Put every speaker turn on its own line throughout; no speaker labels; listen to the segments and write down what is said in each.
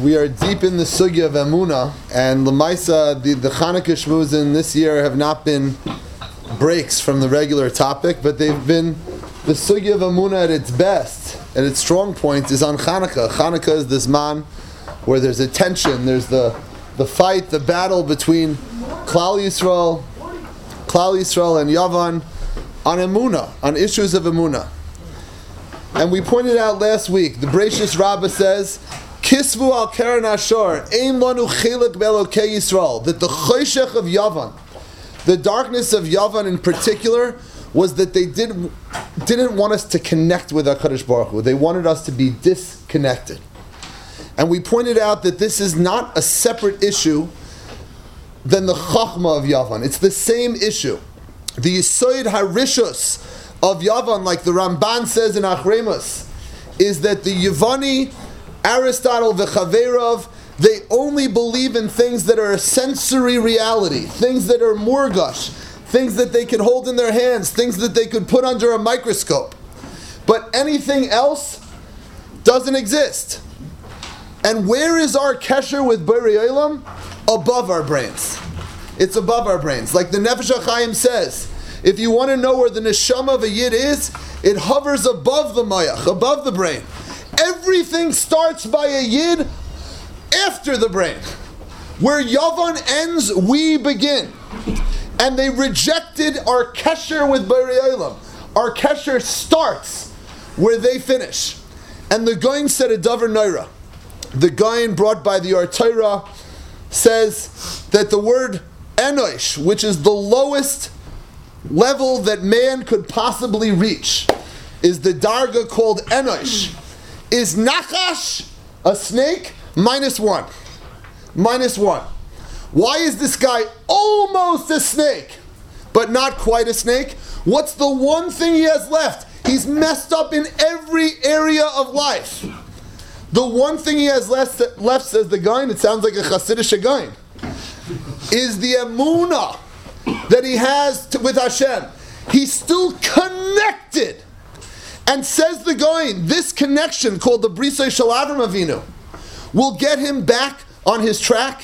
We are deep in the sugya of Emunah, and Lamaisa, the Chanukah Shmuzin this year have not been breaks from the regular topic, but they've been the sugya of Emunah at its best, at its strong point is on Chanukah. Chanukah is this man where there's a tension, there's the fight, the battle between Klal Yisrael and Yavan on Emunah, on issues of Emunah. And we pointed out last week, the Bereishis Rabbah says, Kisvu al Keren Ashor, Ein lanu chelik be'elokei Yisrael, that the choshech of Yavan, the darkness of Yavan in particular, was that they didn't want us to connect with HaKadosh Baruch Hu. They wanted us to be disconnected. And we pointed out that this is not a separate issue than the Chachma of Yavan. It's the same issue. The Yisoid HaRishus of Yavan, like the Ramban says in Achremus, is that the Yavani, Aristotle, V'chaverov, they only believe in things that are a sensory reality, things that are murgash, things that they can hold in their hands, things that they could put under a microscope. But anything else doesn't exist. And where is our kesher with Borei Olam? Above our brains. It's above our brains. Like the Nefesh HaChaim says, if you want to know where the neshama of a yid is, it hovers above the mayach, above the brain. Everything starts by a yid after the brain. Where Yavan ends, we begin. And they rejected our kesher with Borei Olam. Our kesher starts where they finish. And the Goyin said a davar noira. The Goyin brought by the Or Torah says that the word enosh, which is the lowest level that man could possibly reach, is the darga called enosh, is nachash, a snake, -1. -1. Why is this guy almost a snake, but not quite a snake? What's the one thing he has left? He's messed up in every area of life. The one thing he has left says the Goyin, it sounds like a Hasidic Goyin, is the emunah that he has with Hashem. He's still connected. And says the Goyin, this connection called the Brisei Shel Avram Avinu will get him back on his track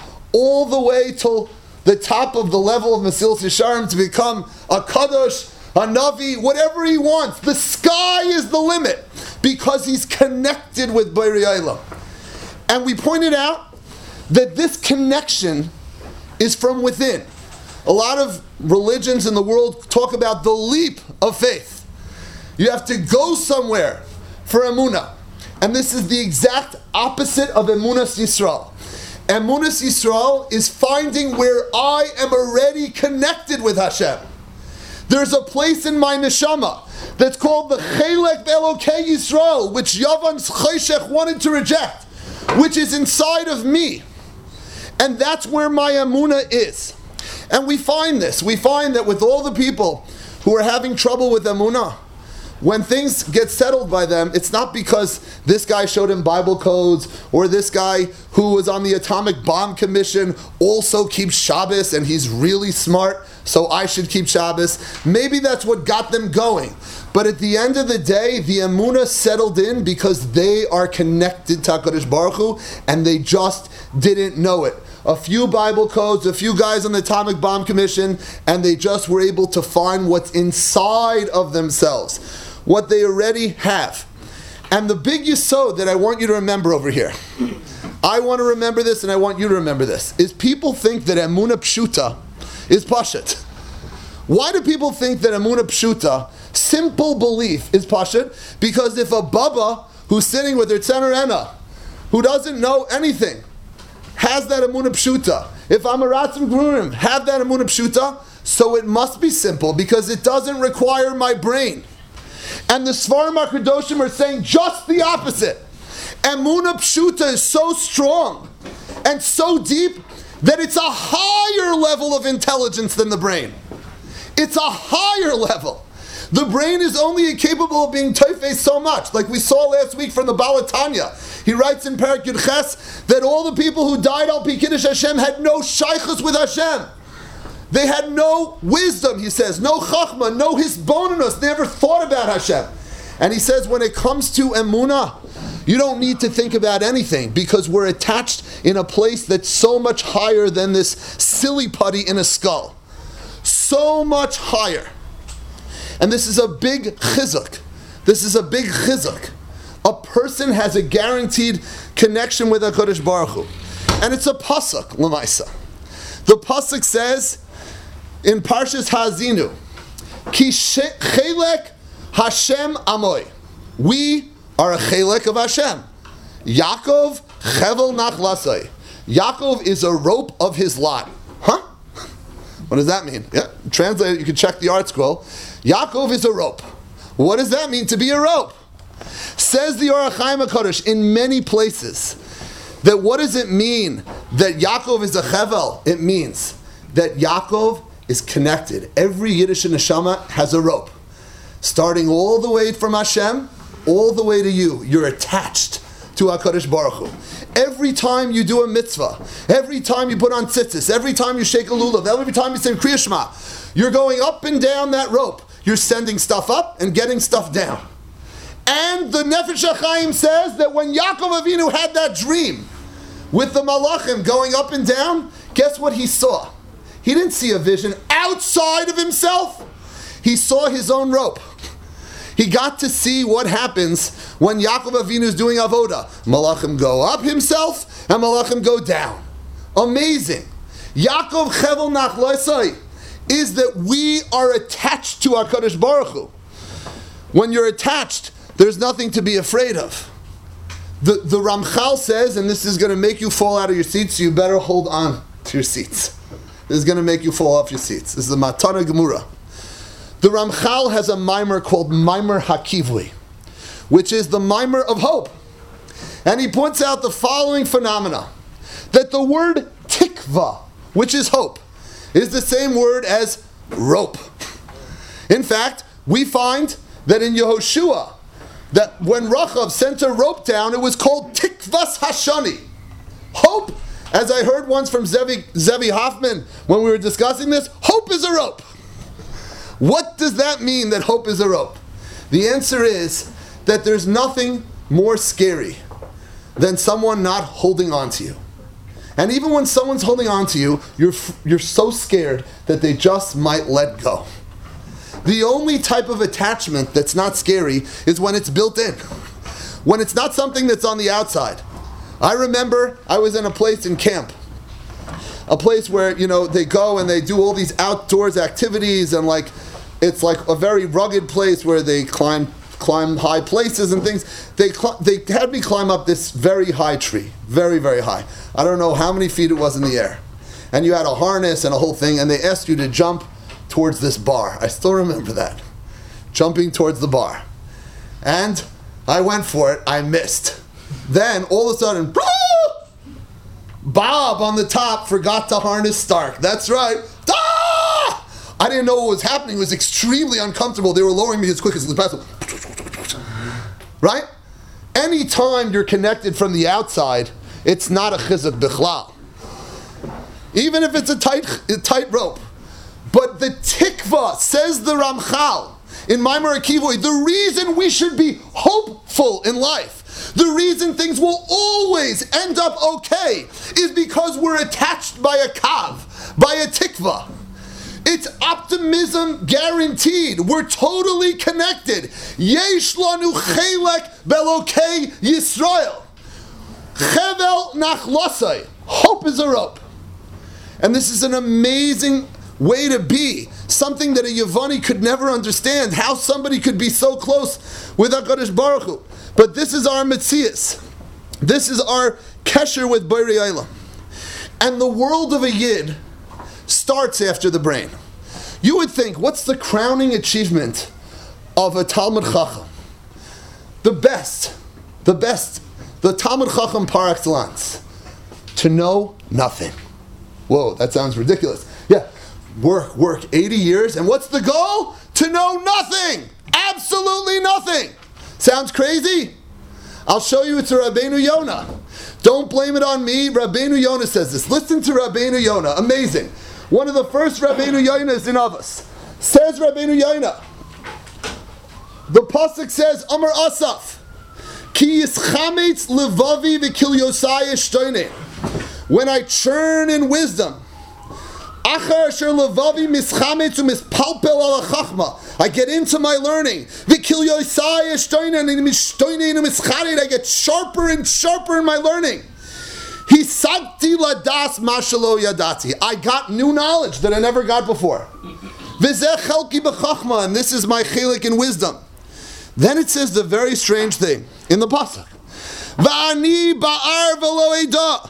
all the way till the top of the level of Mesilas Yesharim to become a Kadosh, a Navi, whatever he wants. The sky is the limit because he's connected with Borei Olam. And we pointed out that this connection is from within. A lot of religions in the world talk about the leap of faith. You have to go somewhere for Emunah. And this is the exact opposite of Emunas Yisrael. Emunas Yisrael is finding where I am already connected with Hashem. There's a place in my neshama that's called the Chelek Elokei Yisrael, which Yavan's Choshech wanted to reject, which is inside of me. And that's where my Emunah is. And we find this. We find that with all the people who are having trouble with Emunah, when things get settled by them, it's not because this guy showed him Bible codes, or this guy who was on the Atomic Bomb Commission also keeps Shabbos and he's really smart, so I should keep Shabbos. Maybe that's what got them going. But at the end of the day, the Emunah settled in because they are connected to HaKadosh Baruch Hu, and they just didn't know it. A few Bible codes, a few guys on the Atomic Bomb Commission, and they just were able to find what's inside of themselves, what they already have. And the big yesod that I want you to remember over here, I want to remember this and I want you to remember this, is people think that Emunah Pshuta is Pashat. Why do people think that Emunah Pshuta, simple belief, is Pashat? Because if a Baba who's sitting with her Tzener Ena, who doesn't know anything, has that Emunah Pshuta, if Amaratzim Grunim have that Emunah Pshuta, so it must be simple because it doesn't require my brain. And the Sfarim HaKadoshim are saying just the opposite. Emunah Pshuta is so strong and so deep that it's a higher level of intelligence than the brain. It's a higher level. The brain is only capable of being teifes so much. Like we saw last week from the Baal Tanya. He writes in Perek Yud Ches that all the people who died al pi Kiddush Hashem had no shaychus with Hashem. They had no wisdom, he says, no chachma, no hisbonenus, never thought about Hashem. And he says when it comes to emunah, You don't need to think about anything because we're attached in a place that's so much higher than this silly putty in a skull. So much higher. And this is a big chizuk. This is a big chizuk. A person has a guaranteed connection with HaKadosh Baruch Hu. And it's a pasuk, l'maisa. The pasuk says in Parshas Ha'azinu, Ki chelek Hashem amoy. We are a chelek of Hashem. Yaakov chevel nachlasai. Yaakov is a rope of his lot. Huh? What does that mean? Yeah, translate it, you can check the art scroll. Yaakov is a rope. What does that mean to be a rope? Says the Orach Chaim HaKadosh in many places that what does it mean that Yaakov is a chevel? It means that Yaakov is connected. Every Yiddish neshama has a rope. Starting all the way from Hashem, all the way to you. You're attached to HaKadosh Baruch Hu. Every time you do a mitzvah, every time you put on tzitzis, every time you shake a lulav, every time you say Kriya Shema, you're going up and down that rope. You're sending stuff up and getting stuff down. And the Nefesh HaChaim says that when Yaakov Avinu had that dream with the Malachim going up and down, guess what he saw? He didn't see a vision outside of himself. He saw his own rope. He got to see what happens when Yaakov Avinu is doing avoda. Malachim go up himself and Malachim go down. Amazing. Yaakov Chevel Nachlaisai is that we are attached to HaKadosh Baruch Hu. When you're attached, there's nothing to be afraid of. The Ramchal says, and this is going to make you fall out of your seats, so you better hold on to your seats. This is going to make you fall off your seats. This is the Matana Gemura. The Ramchal has a mimer called Mimer Hakivui, which is the mimer of hope. And he points out the following phenomena. That the word tikva, which is hope, is the same word as rope. In fact, we find that in Yehoshua, that when Rachav sent a rope down, it was called Tikvas Hashani. Hope, as I heard once from Zevi Hoffman when we were discussing this, hope is a rope. What does that mean that hope is a rope? The answer is that there's nothing more scary than someone not holding on to you. And even when someone's holding on to you, you're so scared that they just might let go. The only type of attachment that's not scary is when it's built in. When it's not something that's on the outside. I remember I was in a place in camp. A place where, they go and they do all these outdoors activities and it's like a very rugged place where they climb high places and things. They had me climb up this very high tree. Very, very high. I don't know how many feet it was in the air. And you had a harness and a whole thing and they asked you to jump towards this bar. I still remember that. Jumping towards the bar. And I went for it. I missed. Then, all of a sudden, Bob on the top forgot to harness Stark. That's right. I didn't know what was happening. It was extremely uncomfortable. They were lowering me as quick as possible. Right? Anytime you're connected from the outside, it's not a chizuk bichlal. Even if it's a tight rope. But the tikva, says the Ramchal, in Maimar Akivoy, the reason we should be hopeful in life, the reason things will always end up okay, is because we're attached by a kav, by a tikva. It's optimism guaranteed. We're totally connected. Yesh lanu chelek belokei Yisrael. Chevel nachlosai. Hope is a rope. And this is an amazing way to be. Something that a Yevani could never understand. How somebody could be so close with HaKadosh Baruch Hu. But this is our Metzias. This is our Kesher with Borei Olam. And the world of a Yid starts after the brain. You would think, what's the crowning achievement of a Talmud Chacham? The best, the Talmud Chacham par excellence. To know nothing. Whoa, that sounds ridiculous. Yeah, work 80 years, and what's the goal? To know nothing! Absolutely nothing! Sounds crazy? I'll show you it's a Rabbeinu Yonah. Don't blame it on me. Rabbeinu Yonah says this. Listen to Rabbeinu Yonah. Amazing. One of the first Rabbeinu Yonahs in Avos. Says Rabbeinu Yonah. The pasuk says, Amar Asaf, Ki yischametz levavi v'kilyosai shtoine. When I churn in wisdom, achar asher levavi mischametz u'mispalpel ala chachma. I get into my learning. V'kilyosai shtoine and mishtoine u'mischaret. I get sharper and sharper in my learning. Hisagti ladas mashalo yadati. I got new knowledge that I never got before. V'zeh chelki b'chachma, and this is my chelik in wisdom. Then it says the very strange thing in the pasuk. V'ani ba'ar v'lo eda.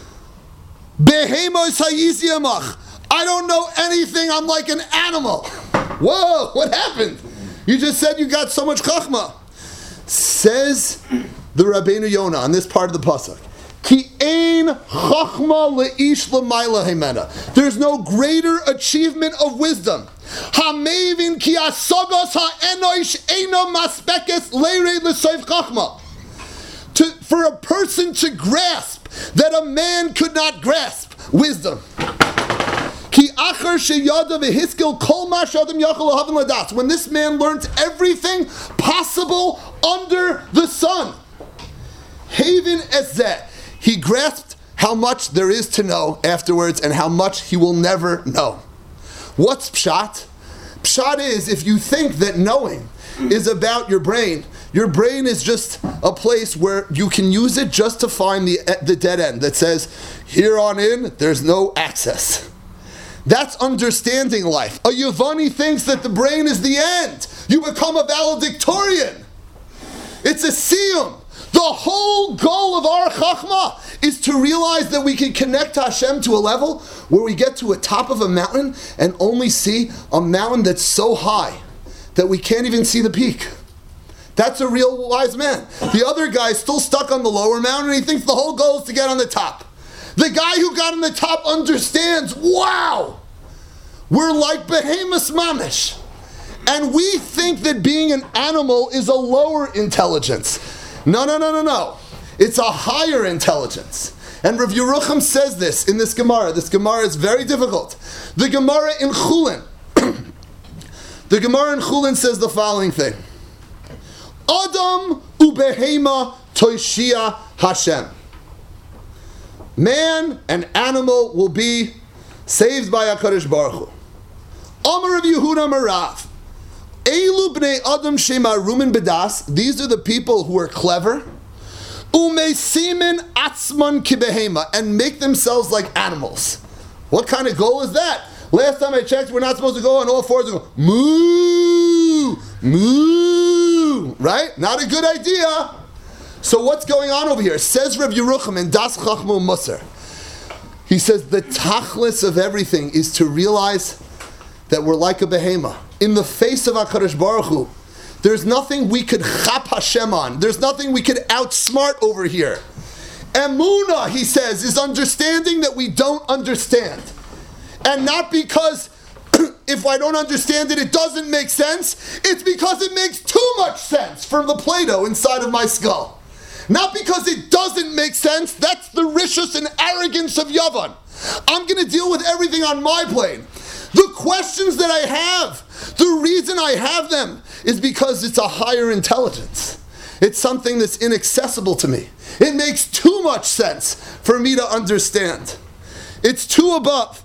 Behemos hayiziyamach. I don't know anything. I'm like an animal. Whoa, what happened? You just said you got so much chachma. Says the Rabbeinu Yonah on this part of the pasuk. Ki ein chachma leish l'mayla hemena. There's no greater achievement of wisdom. Hamevin ki asogos ha'enosh eino maspekes leirei l'soif chachma. For a person to grasp that a man could not grasp wisdom. Ki achar sheyada v'hiskel kol ma shadam yachol lahavin ladas. When this man learned everything possible under the sun. Haven ezeh. He grasped how much there is to know afterwards and how much he will never know. What's pshat? Pshat is if you think that knowing is about your brain is just a place where you can use it just to find the dead end that says, here on in, there's no access. That's understanding life. A Yavani thinks that the brain is the end. You become a valedictorian. It's a siyum. The whole goal of our chachma is to realize that we can connect to Hashem to a level where we get to a top of a mountain and only see a mountain that's so high that we can't even see the peak. That's a real wise man. The other guy's still stuck on the lower mountain and he thinks the whole goal is to get on the top. The guy who got on the top understands, wow, we're like behemoths mamish. And we think that being an animal is a lower intelligence. No. It's a higher intelligence. And Rav Yerucham says this in this Gemara. This Gemara is very difficult. The Gemara in Chulin. The Gemara in Chulin says the following thing. Adam ubehema toishia Hashem. Man and animal will be saved by HaKadosh Baruch Hu. Amar Rav Yehuda Marav. Elu bnei Adam shemarumin bedas. These are the people who are clever. Umesimin atzman kibehema, and make themselves like animals. What kind of goal is that? Last time I checked, we're not supposed to go on all fours and go moo, moo. Right? Not a good idea. So what's going on over here? Says Rav Yerucham in Das Chachma Musar. He says the tachlis of everything is to realize that we're like a behema. In the face of HaKadosh Baruch Hu, there's nothing we could chap Hashem on. There's nothing we could outsmart over here. Emunah, he says, is understanding that we don't understand. And not because if I don't understand it, it doesn't make sense. It's because it makes too much sense from the Play-Doh inside of my skull. Not because it doesn't make sense. That's the rishus and arrogance of Yavan. I'm going to deal with everything on my plane. The questions that I have, the reason I have them is because it's a higher intelligence. It's something that's inaccessible to me. It makes too much sense for me to understand. It's too above.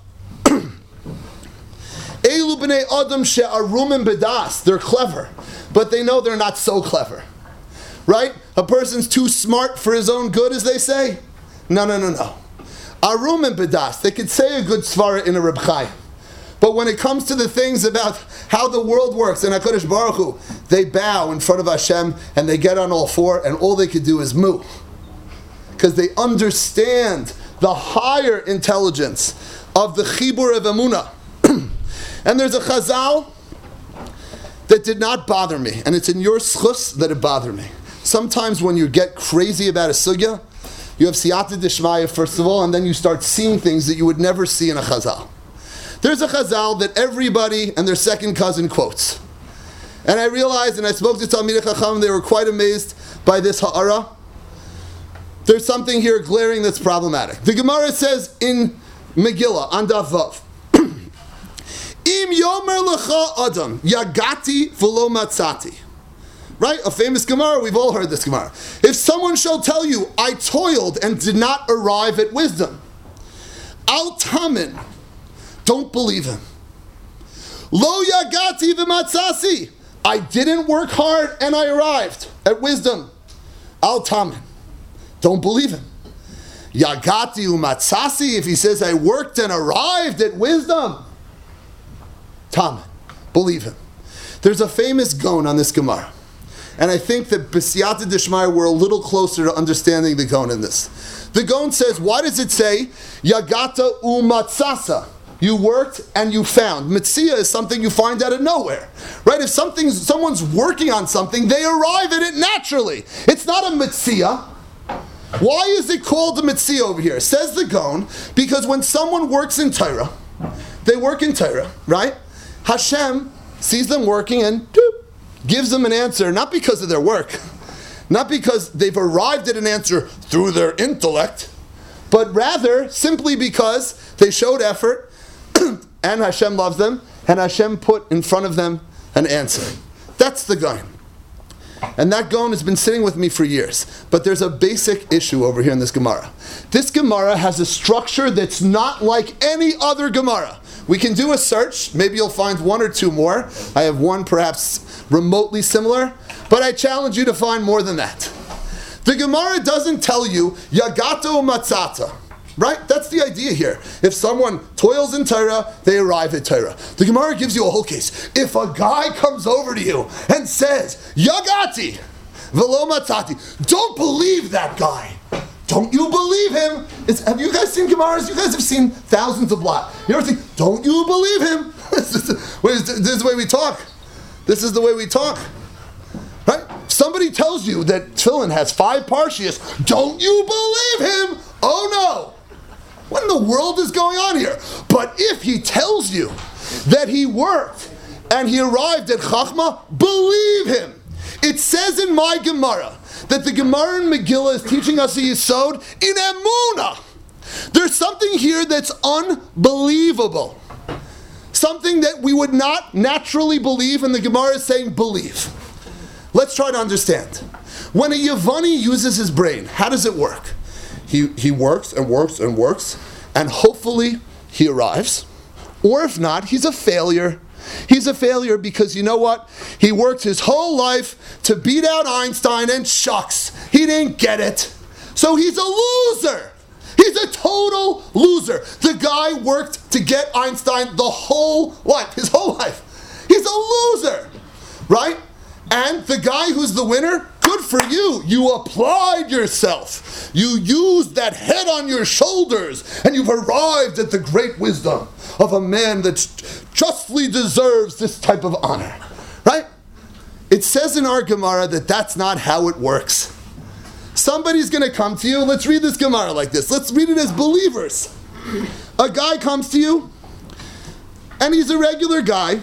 Elu b'nei Adam she'arumin bedas. They're clever, but they know they're not so clever. Right? A person's too smart for his own good, as they say. No. Arumin bedas. They could say a good svara in a Reb Chaim. But when it comes to the things about how the world works and HaKadosh Baruch Hu, they bow in front of Hashem and they get on all four and all they could do is moo. Because they understand the higher intelligence of the Chibur of Emunah. And there's a chazal that did not bother me, and it's in your schus that it bothered me. Sometimes when you get crazy about a sugya, you have siyata dishmaya first of all, and then you start seeing things that you would never see in a chazal. There's a chazal that everybody and their second cousin quotes. And I realized, and I spoke to Talmidei Chacham, they were quite amazed by this ha'ara. There's something here glaring that's problematic. The Gemara says in Megillah, on Daf Vav, Im yomer lecha adam, yagati v'lo matzati. right? A famous Gemara, we've all heard this Gemara. If someone shall tell you, I toiled and did not arrive at wisdom, al tamin, don't believe him. Lo yagati v'matzasi, I didn't work hard and I arrived at wisdom. Al tamin, don't believe him. Yagati u'matzasi, if he says I worked and arrived at wisdom, tamin, believe him. There's a famous Gon on this Gemara. And I think that b'siyata d'shmaya we're a little closer to understanding the Gon in this. The Gon says, why does it say, Yagata u'matzasa? You worked and you found. Mitzia is something you find out of nowhere. Right? If someone's working on something, they arrive at it naturally. It's not a mitzia. Why is it called a mitzia over here? Says the Gon, because when someone works in Torah, they work in Torah, right? Hashem sees them working and gives them an answer, not because of their work, not because they've arrived at an answer through their intellect, but rather simply because they showed effort and Hashem loves them, and Hashem put in front of them an answer. That's the Gon. And that Gon has been sitting with me for years. But there's a basic issue over here in this Gemara. This Gemara has a structure that's not like any other Gemara. We can do a search. Maybe you'll find one or two more. I have one perhaps remotely similar. But I challenge you to find more than that. The Gemara doesn't tell you, Yagato Matzata. Right? That's the idea here. If someone toils in Torah, they arrive at Torah. The Gemara gives you a whole case. If a guy comes over to you and says, Yagati, velo matzati, don't believe that guy. Don't you believe him? Have you guys seen Gemaras? You guys have seen thousands of blot. You ever think, don't you believe him? This is the way we talk. This is the way we talk. Right? Somebody tells you that Tefillin has 5 parshias. Don't you believe him? Oh no. What in the world is going on here? But if he tells you that he worked and he arrived at Chachma, believe him. It says in my Gemara that the Gemara in Megillah is teaching us a Yesod in Emunah. There's something here that's unbelievable. Something that we would not naturally believe, and the Gemara is saying believe. Let's try to understand. When a Yavani uses his brain, how does it work? He works and works and works, and hopefully he arrives. Or if not, he's a failure. He's a failure because you know what? He worked his whole life to beat out Einstein, and shucks, he didn't get it. So he's a loser. He's a total loser. The guy worked to get Einstein the whole life, his whole life. He's a loser, right? And the guy who's the winner, good for you. You applied yourself. You used that head on your shoulders, and you've arrived at the great wisdom of a man that justly deserves this type of honor, right? It says in our Gemara that that's not how it works. Somebody's going to come to you. Let's read this Gemara like this. Let's read it as believers. A guy comes to you, and he's a regular guy.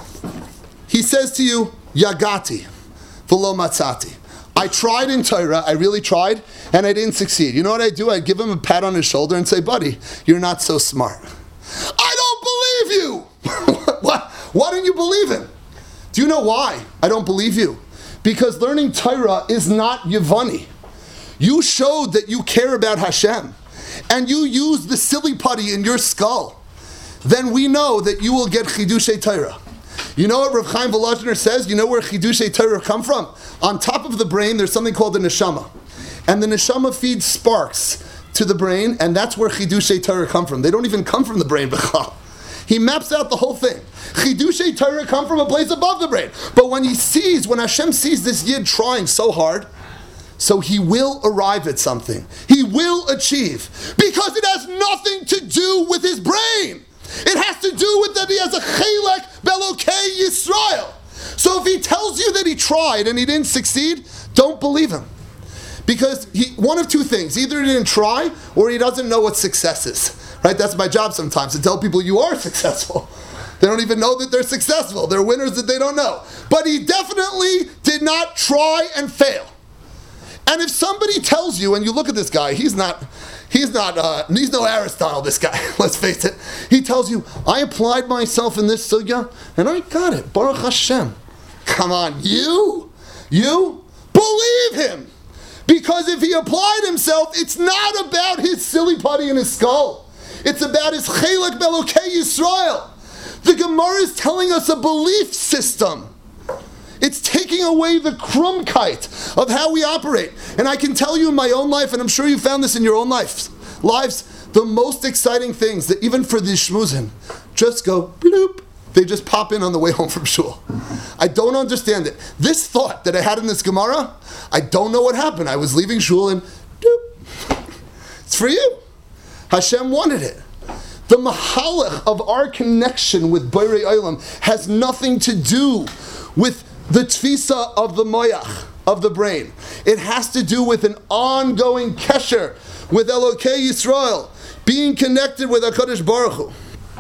He says to you, Yagati, v'lo matzati. I tried in Torah, I really tried, and I didn't succeed. You know what I do? I give him a pat on his shoulder and say, buddy, you're not so smart. I don't believe you! Why don't you believe him? Do you know why I don't believe you? Because learning Torah is not Yavani. You showed that you care about Hashem, and you used the silly putty in your skull. Then we know that you will get Chidushei Torah. You know what Rav Chaim Volozhiner says? You know where Chidushei Torah come from? On top of the brain, there's something called the neshama. And the neshama feeds sparks to the brain, and that's where Chidushei Torah come from. They don't even come from the brain, B'chal. He maps out the whole thing. Chidushei Torah come from a place above the brain. But when Hashem sees this Yid trying so hard, so he will arrive at something. He will achieve. Because it has nothing to do with his brain. It has to do with that he has a chelek belokei Yisrael. So if he tells you that he tried and he didn't succeed, don't believe him. Because one of two things. Either he didn't try or he doesn't know what success is. Right? That's my job sometimes, to tell people you are successful. They don't even know that they're successful. They're winners that they don't know. But he definitely did not try and fail. And if somebody tells you, and you look at this guy, he's no Aristotle, this guy, let's face it. He tells you, I applied myself in this sugya, and I got it, Baruch Hashem. Come on, you? You believe him. Because if he applied himself, it's not about his silly putty in his skull. It's about his chelek belokei Yisrael. The Gemara is telling us a belief system. It's taking away the krumkeit of how we operate. And I can tell you in my own life, and I'm sure you found this in your own lives, the most exciting things that even for these shmuzin, just go bloop. They just pop in on the way home from shul. I don't understand it. This thought that I had in this Gemara, I don't know what happened. I was leaving shul and doop. It's for you. Hashem wanted it. The mahalach of our connection with Borei Olam has nothing to do with the tfisa of the moyach, of the brain. It has to do with an ongoing kesher with Elokei Yisrael, being connected with HaKadosh Baruch Hu.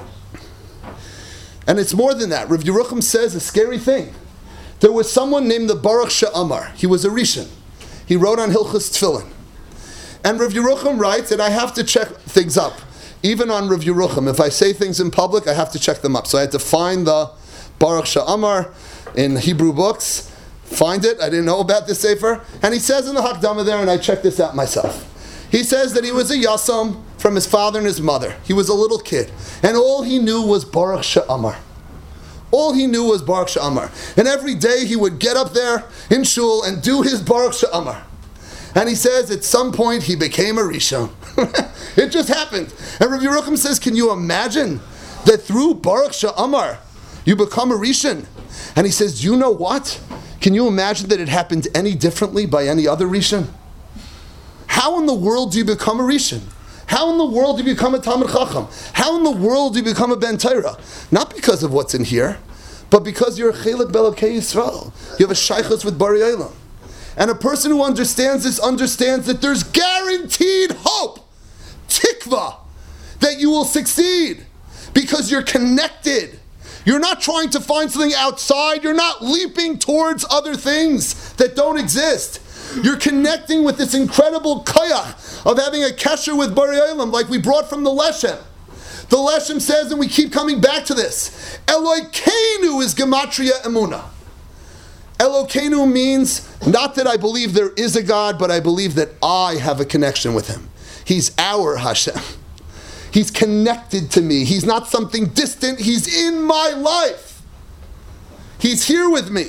And it's more than that. Rav Yerucham says a scary thing. There was someone named the Baruch She'amar. He was a Rishon. He wrote on Hilchos Tefillin. And Rav Yerucham writes, and I have to check things up. Even on Rav Yerucham, if I say things in public, I have to check them up. So I had to find the Baruch She'amar in Hebrew books. Find it. I didn't know about this sefer. And he says in the Hakdama there, and I checked this out myself. He says that he was a Yasam from his father and his mother. He was a little kid. And all he knew was Baruch She'amar. All he knew was Baruch She'amar. And every day he would get up there in shul and do his Baruch She'amar. And he says at some point he became a Rishon. It just happened. And Rav Yerucham says, can you imagine that through Baruch She'amar you become a Rishon? And he says, do you know what? Can you imagine that it happened any differently by any other Rishon? How in the world do you become a Rishon? How in the world do you become a Talmid Chacham? How in the world do you become a Ben Torah? Not because of what's in here, but because you're a Chelek Belokei Yisrael. You have a Shaychus with Borei Olam. And a person who understands this understands that there's guaranteed hope, tikva, that you will succeed because you're connected. You're not trying to find something outside. You're not leaping towards other things that don't exist. You're connecting with this incredible koyach of having a kesher with Borei Olam, like we brought from the Leshem. The Leshem says, and we keep coming back to this, Elokeinu is Gematria Emunah. Elokeinu means not that I believe there is a God, but I believe that I have a connection with Him. He's our Hashem. He's connected to me. He's not something distant. He's in my life. He's here with me.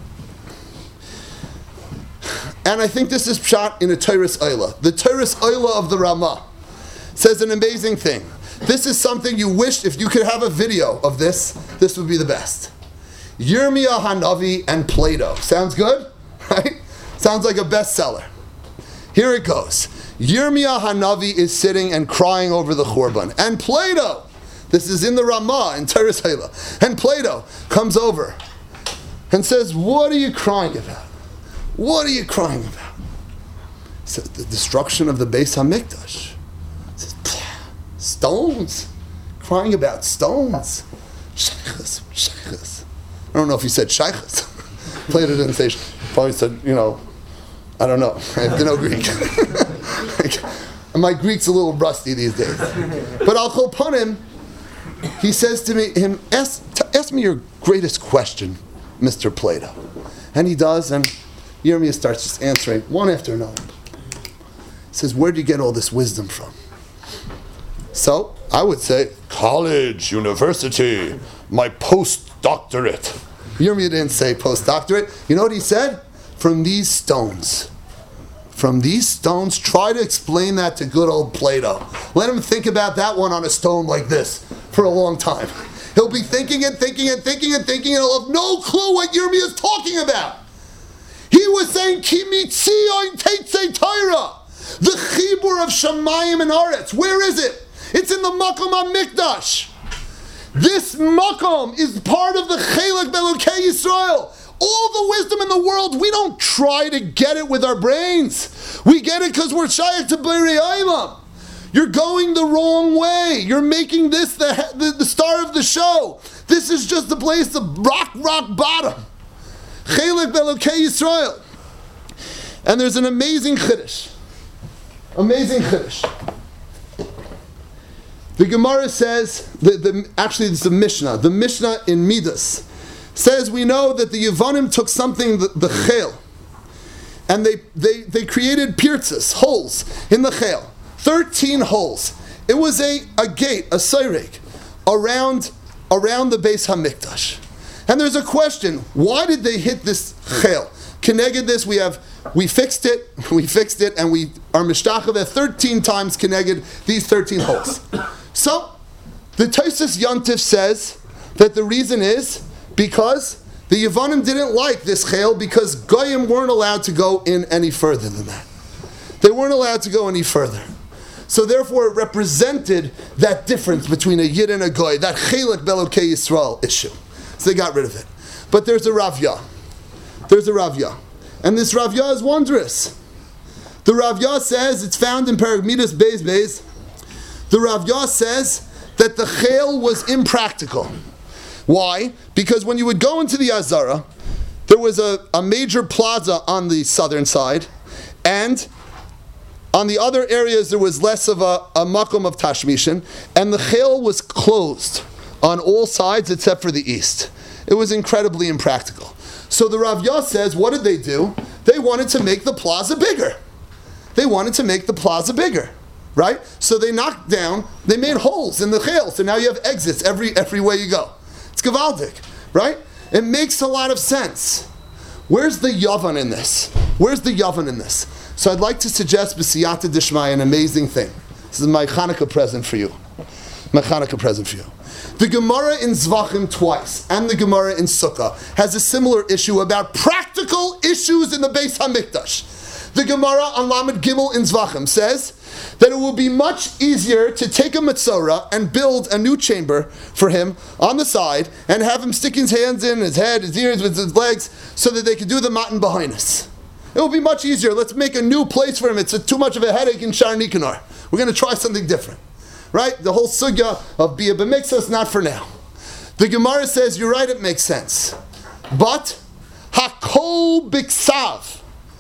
And I think this is pshat in a Toras Oila. The Toras Oila of the Ramah says an amazing thing. This is something you wish, if you could have a video of this would be the best. Yirmiyah Hanavi and Plato. Sounds good? Right? Sounds like a bestseller. Here it goes. Yirmiyah Hanavi is sitting and crying over the Churban. And Plato, this is in the Ramah, in Toras Oila. And Plato comes over and says, what are you crying about? What are you crying about? He says, the destruction of the Beis HaMikdash. He says, stones. Crying about stones. Shaychus. I don't know if he said shaychus. Plato didn't say, probably said, I don't know. I have to know Greek. And my Greek's a little rusty these days. But Al Chopanim, he says to me, ask me your greatest question, Mr. Plato. And he does, and Yirmiyah starts just answering one after another. He says, where do you get all this wisdom from? So, I would say, college, university, my postdoctorate. Yirmiyah didn't say postdoctorate. You know what he said? From these stones. From these stones, try to explain that to good old Plato. Let him think about that one on a stone like this for a long time. He'll be thinking and thinking and thinking and thinking, and he'll have no clue what Yirmiyah is talking about. He was saying, Ki mitzion teitzei Torah. The chibur of Shamayim and Aretz. Where is it? It's in the Makom HaMikdash. This Makom is part of the Chelek Belokei Yisrael. All the wisdom in the world, we don't try to get it with our brains. We get it because we're shayach to Borei Olam. You're going the wrong way. You're making this the star of the show. This is just the place to rock bottom. Chelek Belokei Yisrael. And there's an amazing chiddush. Amazing chiddush. The Gemara says, actually it's the Mishnah. The Mishnah in Midas says we know that the Yevanim took something, the chel, and they created pirtzas, holes in the chel, 13 holes. It was a gate, a seireg, around the Beis Hamikdash. And there's a question: why did they hit this chel? Keneged this, we fixed it, and we are mishtachaveh 13 times keneged these 13 holes. So the Tosfos Yontif says that the reason is because the Yevanim didn't like this chel because Goyim weren't allowed to go in any further than that. They weren't allowed to go any further. So therefore it represented that difference between a Yid and a Goy, that Chelek Belokei Yisrael issue. So they got rid of it. But there's a Rav Yah. And this Rav Yah is wondrous. The Rav Yah says, it's found in Perek Midas Beis Beis, the Rav Yah says that the chel was impractical. Why? Because when you would go into the Azara, there was a major plaza on the southern side, and on the other areas there was less of a makom of tashmishin, and the chel was closed on all sides except for the east. It was incredibly impractical. So the Rav Yah says, what did they do? They wanted to make the plaza bigger. Right? So they knocked down, they made holes in the chel, so now you have exits every way you go. It's Gavaldik, right? It makes a lot of sense. Where's the Yavan in this? So I'd like to suggest B'siyata Dishmai, an amazing thing. This is my Hanukkah present for you. The Gemara in Zvachim twice, and the Gemara in Sukkah, has a similar issue about practical issues in the Beis HaMikdash. The Gemara on Lamed Gimel in Zvachim says that it will be much easier to take a Metzora and build a new chamber for him on the side and have him stick his hands in, his head, his ears, with his legs, so that they could do the matan behind us. It will be much easier. Let's make a new place for him. It's too much of a headache in Shar Nikanor. We're going to try something different. Right? The whole sugya of Bia B'Miksa is not for now. The Gemara says, you're right, it makes sense. But, Hakol Biksav.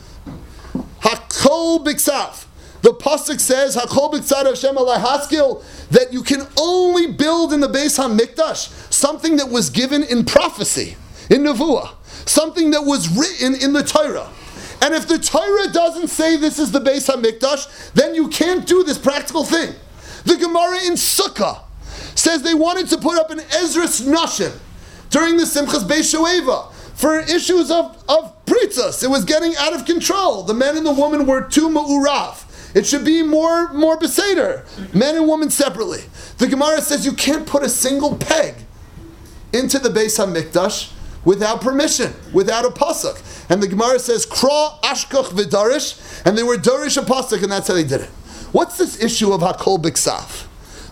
The pasuk says, "Hakol b'tzad Hashem alai haskil," that you can only build in the Beis Hamikdash something that was given in prophecy, in nevuah, something that was written in the Torah. And if the Torah doesn't say this is the Beis Hamikdash, then you can't do this practical thing. The Gemara in Sukkah says they wanted to put up an Ezras Nashim during the Simchas Beis Shoeva for issues of pritzas. It was getting out of control. The men and the woman were too ma'urav. It should be more beseder, men and women separately. The Gemara says you can't put a single peg into the Beis HaMikdash without permission, without a pasuk. And the Gemara says, Kra ashkach v'darish, and they were darish a pasuk, and that's how they did it. What's this issue of Hakol Biksav?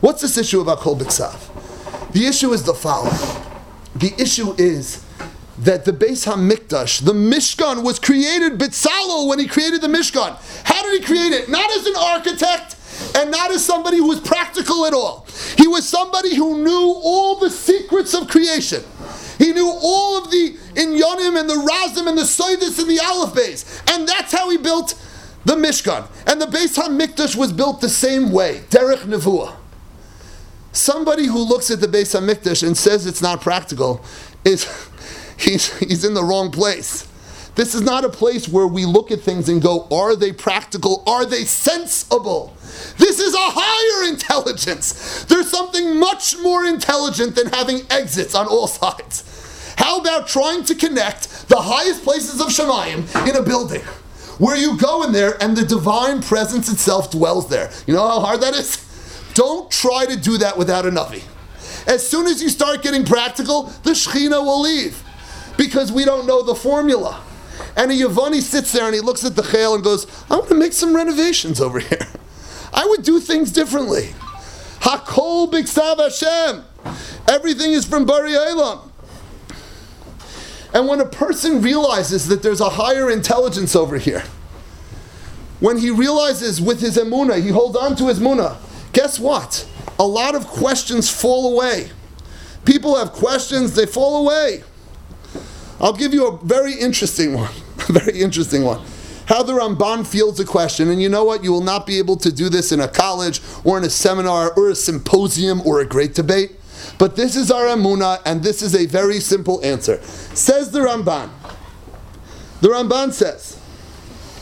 The issue is the following. The issue is that the Beis HaMikdash, the Mishkan, was created B'Tzalel when he created the Mishkan. How did he create it? Not as an architect and not as somebody who was practical at all. He was somebody who knew all the secrets of creation. He knew all of the Inyanim and the Razim and the Soidis and the Aleph Beis. And that's how he built the Mishkan. And the Beis HaMikdash was built the same way, Derech Nevuah. Somebody who looks at the Beis HaMikdash and says it's not practical he's in the wrong place. This is not a place where we look at things and go, are they practical? Are they sensible? This is a higher intelligence. There's something much more intelligent than having exits on all sides. How about trying to connect the highest places of Shemayim in a building, where you go in there and the divine presence itself dwells there? You know how hard that is? Don't try to do that without a Navi. As soon as you start getting practical, the Shekhinah will leave, because we don't know the formula. And a Yavani sits there and he looks at the chel and goes, I'm going to make some renovations over here. I would do things differently. Hakol b'ksav Hashem. Everything is from Bari Eilam. And when a person realizes that there's a higher intelligence over here, when he realizes with his emunah, he holds on to his emunah, guess what? A lot of questions fall away. People have questions, they fall away. I'll give you a very interesting one. How the Ramban fields a question, and you know what? You will not be able to do this in a college or in a seminar or a symposium or a great debate. But this is our emunah, and this is a very simple answer. Says the Ramban. The Ramban says,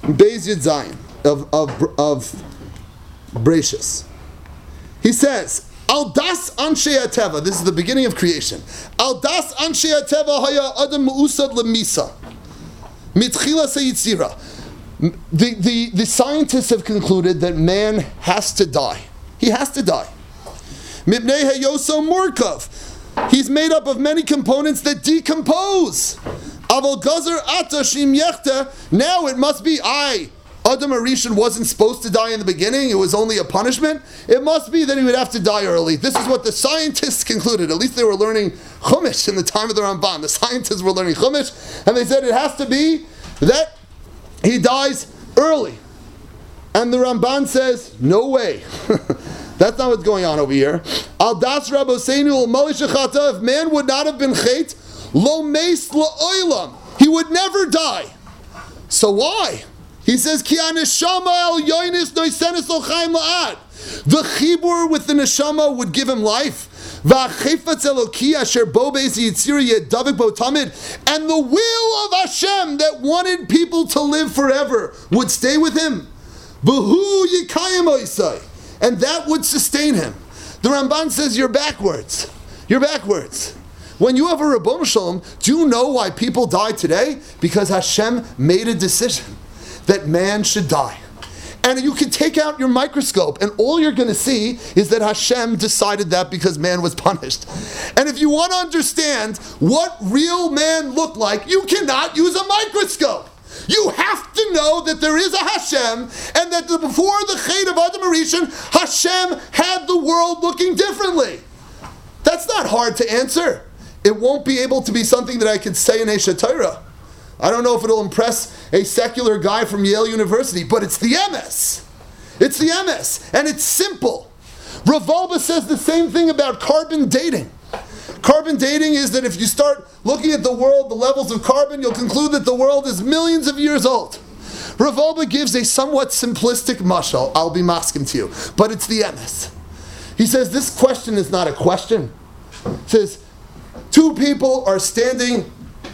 Beis Yud Zayin of Bereshis. He says, Al das Anshe HaTeva, this is the beginning of creation. Al das Anshe HaTeva haya adam mu'usad lemisa. Mitchila seyitzira. The scientists have concluded that man has to die. He has to die. Mibnei hayoso murkav. He's made up of many components that decompose. Aval gazer ata shim yechte. Now it must be Adam Arishan wasn't supposed to die in the beginning. It was only a punishment. It must be that he would have to die early. This is what the scientists concluded. At least they were learning Chumash in the time of the Ramban. The scientists were learning Chumash, and they said it has to be that he dies early. And the Ramban says, no way. That's not what's going on over here. Al das Rabboseinu al Malishachata, if man would not have been chait, lo meis la'olam, he would never die. So why? He says, Ki ha-neshama el yoinis noisenes lo chaim la'ad. The chibur with the neshama would give him life. V'achefetz eloki asher bo beis yitzira yedavik bo tamid. And the will of Hashem that wanted people to live forever would stay with him. V'hu yikayim oisai. And that would sustain him. The Ramban says, you're backwards. You're backwards. When you have a Rabbon Shalom, do you know why people die today? Because Hashem made a decision that man should die. And you can take out your microscope and all you're going to see is that Hashem decided that because man was punished. And if you want to understand what real man looked like, you cannot use a microscope. You have to know that there is a Hashem and that before the Chet of Adam Arishan, Hashem had the world looking differently. That's not hard to answer. It won't be able to be something that I could say in Eshet Torah. I don't know if it'll impress a secular guy from Yale University, but it's the emes. It's the emes, and it's simple. Rav Wolbe says the same thing about carbon dating. Carbon dating is that if you start looking at the world, the levels of carbon, you'll conclude that the world is millions of years old. Rav Wolbe gives a somewhat simplistic mashal, I'll be masking to you, but it's the emes. He says this question is not a question. He says, two people are standing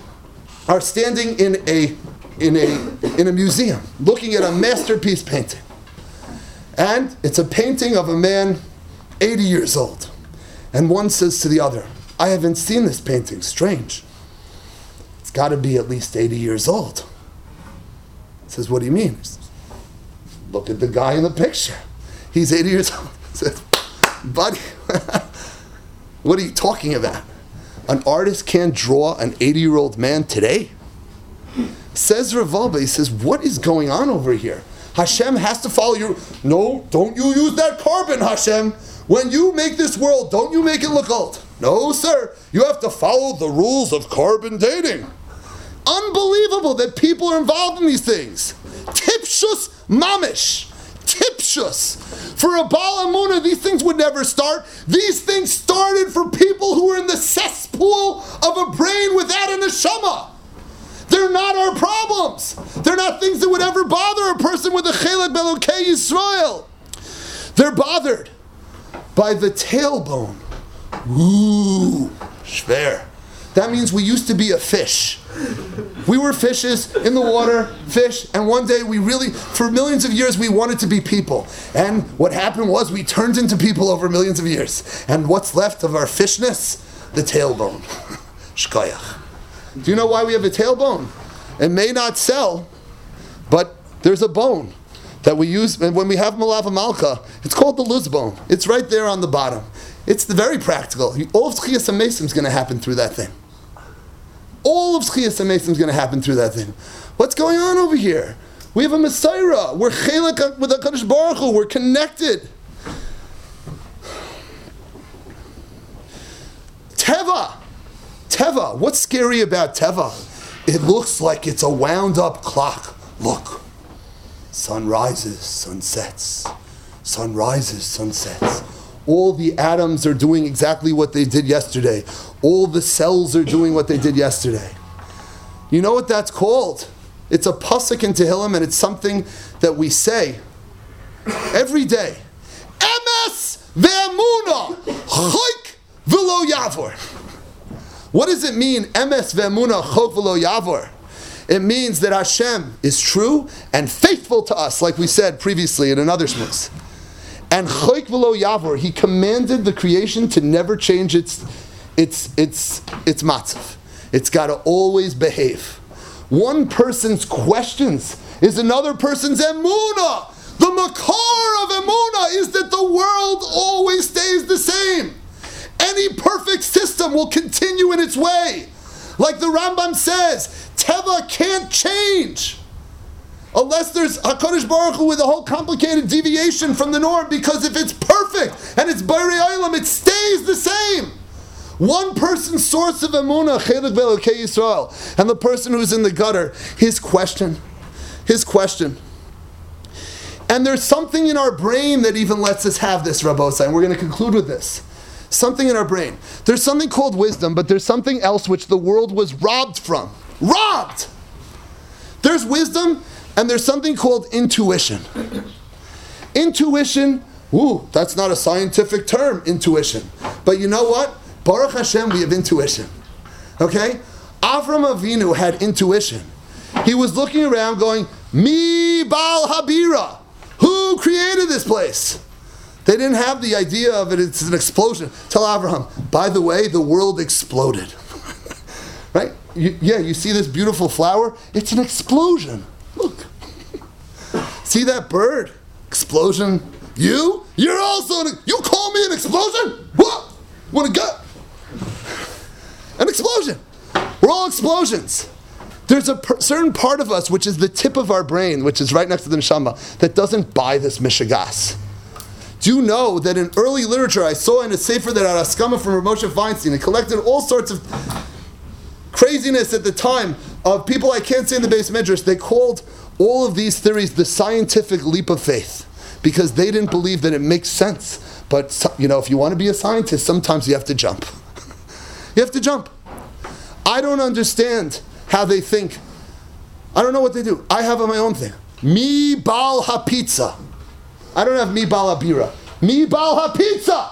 in a museum looking at a masterpiece painting. And it's a painting of a man 80 years old. And one says to the other, I haven't seen this painting, strange. It's got to be at least 80 years old. He says, what do you mean? He says, look at the guy in the picture. He's 80 years old. He says, buddy, what are you talking about? An artist can't draw an 80-year-old man today? Says Rav Wolbe, he says, what is going on over here? Hashem has to follow you. No, don't you use that carbon, Hashem. When you make this world, don't you make it look old. No, sir. You have to follow the rules of carbon dating. Unbelievable that people are involved in these things. Tipshus mamish. Tipshus. For a Baal Amunah, these things would never start. These things started for people who were in the cesspool of a brain without a neshama. They're not our problems. They're not things that would ever bother a person with a chelet belokei Yisrael. They're bothered by the tailbone. Ooh, schwer. That means we used to be a fish. We were fishes in the water, fish, and one day we really, for millions of years, we wanted to be people. And what happened was we turned into people over millions of years. And what's left of our fishness? The tailbone. Shkoyach. Do you know why we have a tailbone? It may not sell, but there's a bone that we use, and when we have Malava Malka, it's called the luz bone. It's right there on the bottom. It's very practical. All of Tchias HaMesim is going to happen through that thing. All of Tchias HaMesim is going to happen through that thing. What's going on over here? We have a Messiah. We're chelek with HaKadosh Baruch Hu. We're connected. Teva. What's scary about Teva? It looks like it's a wound up clock. Look. Sun rises, sun sets. Sun rises, sun sets. All the atoms are doing exactly what they did yesterday. All the cells are doing what they did yesterday. You know what that's called? It's a pasuk in Tehillim, and it's something that we say every day. Emes ve'emuna chok v'lo yavor. What does it mean? Emes ve'emuna chok v'lo yavor. It means that Hashem is true and faithful to us, like we said previously in another shmuz. And Choik V'lo Yavor, he commanded the creation to never change its matzav. It's got to always behave. One person's questions is another person's emunah. The makar of emunah is that the world always stays the same. Any perfect system will continue in its way. Like the Rambam says, Teva can't change unless there's HaKadosh Baruch Hu with a whole complicated deviation from the norm, because if it's perfect and it's Borei Olam, it stays the same. One person's source of emunah, Chelik V'Elokei Yisrael, and the person who's in the gutter, his question. And there's something in our brain that even lets us have this, Rabbosai, and we're going to conclude with this. Something in our brain. There's something called wisdom, but there's something else which the world was robbed from. Robbed! There's wisdom, and there's something called intuition. Intuition, that's not a scientific term, intuition. But you know what? Baruch Hashem, we have intuition. Okay? Avram Avinu had intuition. He was looking around going, Mi Bal Habira. Who created this place? They didn't have the idea of it, it's an explosion. Tell Abraham, by the way, the world exploded. Right? You see this beautiful flower? It's an explosion. Look. See that bird? Explosion. You're also you call me an explosion? What? What a gut? An explosion. We're all explosions. There's a certain part of us, which is the tip of our brain, which is right next to the neshama, that doesn't buy this mishigas. Do you know that in early literature, I saw in a sefer that had Askama from Rav Moshe Feinstein, it collected all sorts of craziness at the time of people I can't say in the Beis Midrash. They called all of these theories the scientific leap of faith, because they didn't believe that it makes sense. But, if you want to be a scientist, sometimes you have to jump. You have to jump. I don't understand how they think. I don't know what they do. I have my own thing. Mi bal ha-pizza. I don't have mi bal ha-bira. Mi bal ha-pizza.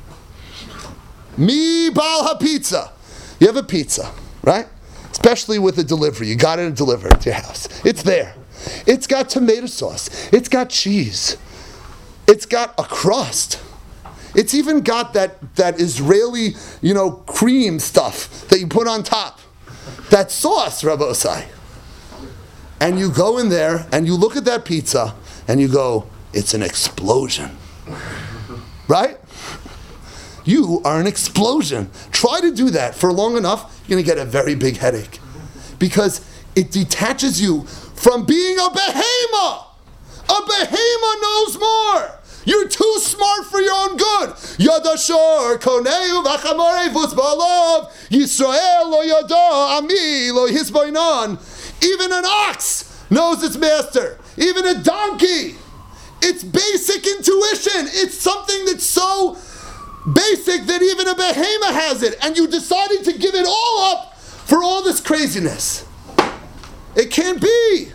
Mi bal ha-pizza. You have a pizza, right? Especially with a delivery. You got it delivered to your house. It's there. It's got tomato sauce. It's got cheese. It's got a crust. It's even got that Israeli, cream stuff that you put on top. That sauce, Rabbosai. And you go in there and you look at that pizza and you go, it's an explosion. Right? You are an explosion. Try to do that for long enough, you're going to get a very big headache. Because it detaches you from being a behemoth. A behemoth knows more. You're too smart for your own good. Yadashor koneu v'chamorei v'tzbalov Yisrael lo yada ami lo hisbainan. Even an ox knows its master. Even a donkey. It's basic intuition. It's something that's so basic that even a behemoth has it. And you decided to give it all up for all this craziness. It can't be.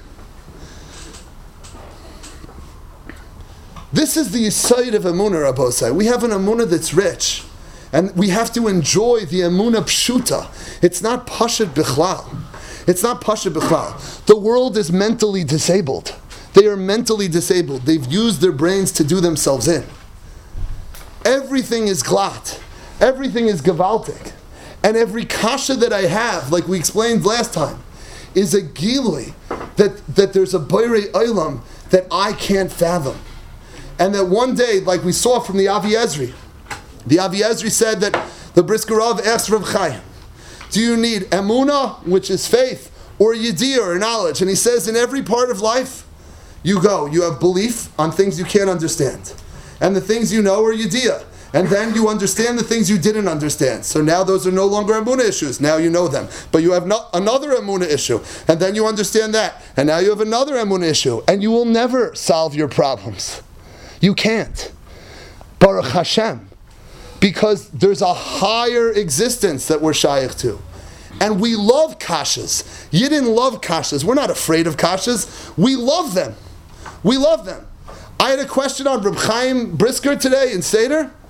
This is the yesod of emunah, Rabbosai. We have an emunah that's rich, and we have to enjoy the emunah pshuta. It's not pashut bichlal. It's not pashut bichlal. The world is mentally disabled. They are mentally disabled. They've used their brains to do themselves in. Everything is glat. Everything is gavaltic. And every kasha that I have, like we explained last time, is a gilui that there's a borei olam that I can't fathom. And that one day, like we saw from the Avi Ezri said that the Brisker Rav asked Rav Chaim, do you need emunah, which is faith, or yediyah, or knowledge? And he says, in every part of life, you have belief on things you can't understand. And the things you know are yediyah. And then you understand the things you didn't understand. So now those are no longer emunah issues. Now you know them. But you have another emunah issue. And then you understand that. And now you have another emunah issue. And you will never solve your problems. You can't. Baruch Hashem. Because there's a higher existence that we're shaykh to. And we love kashas. Yidden love kashas. We're not afraid of kashas. We love them. We love them. I had a question on Reb Chaim Brisker today in Seder.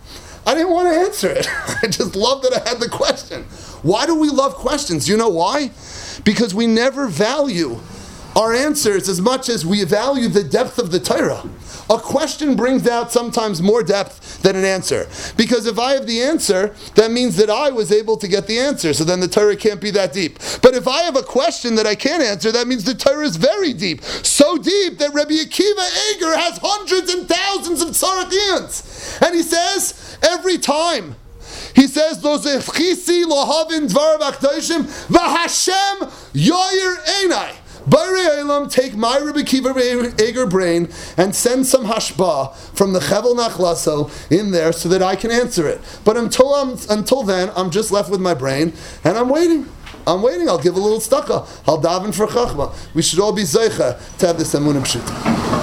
I didn't want to answer it. I just loved that I had the question. Why do we love questions? You know why? Because we never value our answers as much as we value the depth of the Torah. A question brings out sometimes more depth than an answer. Because if I have the answer, that means that I was able to get the answer. So then the Torah can't be that deep. But if I have a question that I can't answer, that means the Torah is very deep. So deep that Rabbi Akiva Eger has hundreds and thousands of tzarachiyans. And he says, every time, he says, those efchisi lohavin dvar v'akdoshim v'Hashem yoyer einai. Barei Elam, take my Rabbi Akiva Eger brain and send some hashba from the Chevel Nachlaso in there so that I can answer it. But until then, I'm just left with my brain and I'm waiting. I'll give a little stucca. I'll daven for chachma. We should all be zeicha to have this emunah pshuta.